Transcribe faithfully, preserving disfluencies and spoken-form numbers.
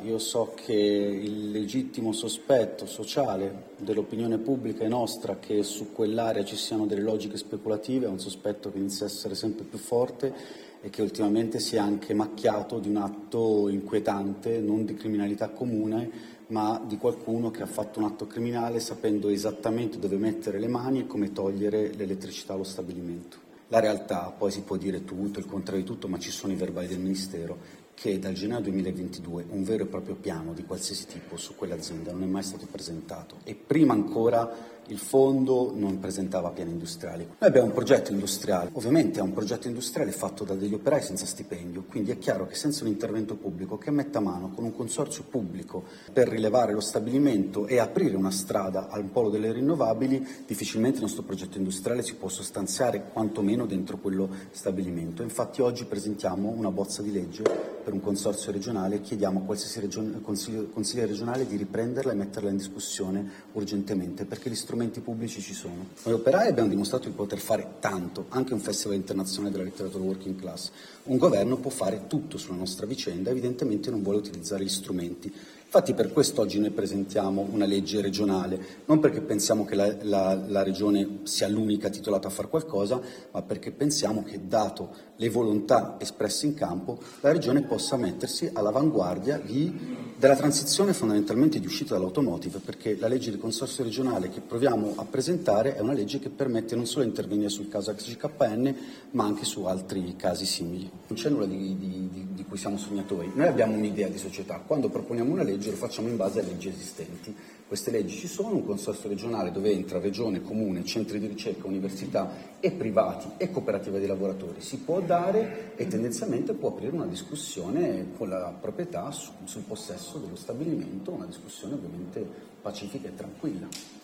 Io so che il legittimo sospetto sociale dell'opinione pubblica e nostra che su quell'area ci siano delle logiche speculative è un sospetto che inizia a essere sempre più forte e che ultimamente si è anche macchiato di un atto inquietante, non di criminalità comune, ma di qualcuno che ha fatto un atto criminale sapendo esattamente dove mettere le mani e come togliere l'elettricità allo stabilimento. La realtà, poi si può dire tutto, il contrario di tutto, ma ci sono i verbali del Ministero, che dal gennaio duemilaventidue un vero e proprio piano di qualsiasi tipo su quell'azienda non è mai stato presentato e prima ancora il fondo non presentava piani industriali. Noi abbiamo un progetto industriale, ovviamente è un progetto industriale fatto da degli operai senza stipendio, quindi è chiaro che senza un intervento pubblico che metta mano con un consorzio pubblico per rilevare lo stabilimento e aprire una strada al polo delle rinnovabili, difficilmente il nostro progetto industriale si può sostanziare quantomeno dentro quello stabilimento. Infatti oggi presentiamo una bozza di legge per un consorzio regionale e chiediamo a qualsiasi regione, consiglio, consiglio regionale di riprenderla e metterla in discussione urgentemente, perché gli strumenti pubblici ci sono. Noi operai abbiamo dimostrato di poter fare tanto, anche un festival internazionale della letteratura working class. Un governo può fare tutto sulla nostra vicenda, evidentemente non vuole utilizzare gli strumenti. Infatti per questo oggi noi presentiamo una legge regionale, non perché pensiamo che la, la, la regione sia l'unica titolata a fare qualcosa, ma perché pensiamo che, dato le volontà espresse in campo, la regione possa mettersi all'avanguardia di, della transizione fondamentalmente di uscita dall'automotive, perché la legge di consorzio regionale che proviamo a presentare è una legge che permette non solo di intervenire sul caso X G K N, ma anche su altri casi simili. Non c'è nulla di, di, di, di cui siamo sognatori. Noi abbiamo un'idea di società. Quando proponiamo una legge lo facciamo in base alle leggi esistenti. Queste leggi ci sono, un consorzio regionale dove entra regione, comune, centri di ricerca, università e privati e cooperative dei lavoratori. Si può dare e tendenzialmente può aprire una discussione con la proprietà su, sul possesso dello stabilimento, una discussione ovviamente pacifica e tranquilla.